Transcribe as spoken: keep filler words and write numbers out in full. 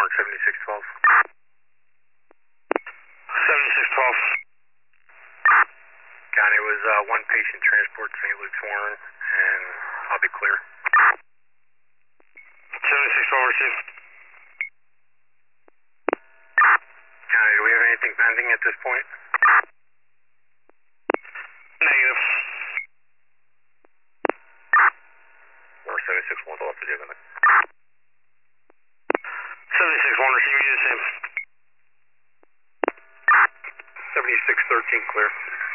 seventy-six twelve. seventy-six twelve. County was uh, one patient transport, Saint Luke's Warren, and I'll be clear. seventy-six twelve received. County, do we have anything pending at this point? Negative. Or seventy-six one, I'll have to do that. seventy-six one receiving you the same. seventy-six thirteen clear.